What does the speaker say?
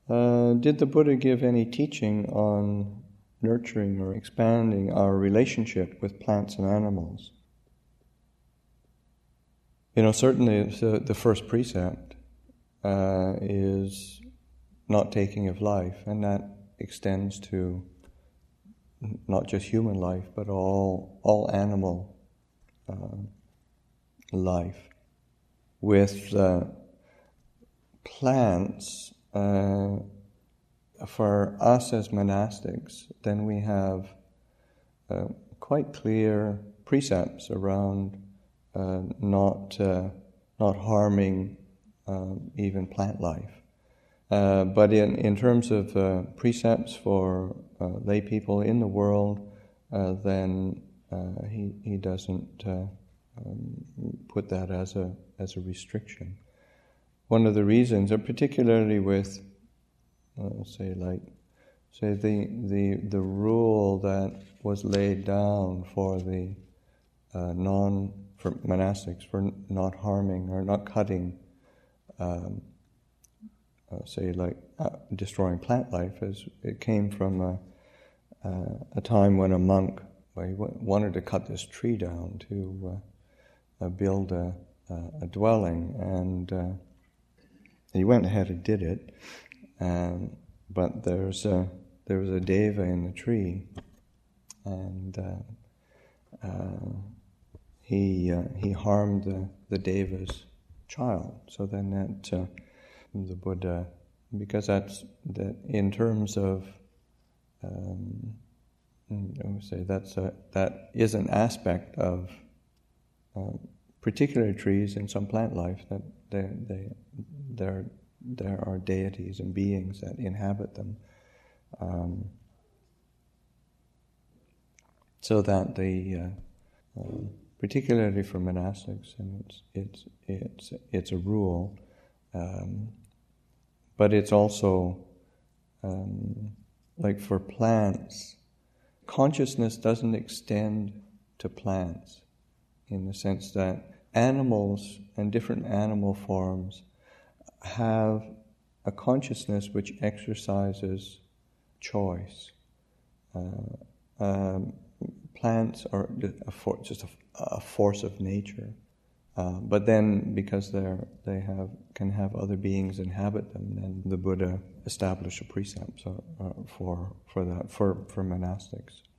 Did the Buddha give any teaching on nurturing or expanding our relationship with plants and animals? Certainly the first precept is not taking of life, and that extends to not just human life, but all animal life. With plants, for us as monastics, then we have quite clear precepts around not harming even plant life. But in terms of precepts for lay people in the world, then he doesn't put that as a restriction. One of the reasons, particularly with the rule that was laid down for the for monastics for not harming or not cutting, destroying plant life, as it came from a time when a monk wanted to cut this tree down to build a dwelling, and he went ahead and did it. But there was a deva in the tree, and he harmed the deva's child. So then that the Buddha, because that in terms of that is an aspect of particular trees in some plant life, that there are deities and beings that inhabit them, so that particularly for monastics, and it's a rule, but it's also like for plants, consciousness doesn't extend to plants in the sense that animals and different animal forms have a consciousness which exercises choice. Plants are just a force of nature, but then because they can have other beings inhabit them, then the Buddha established a precept for that for monastics.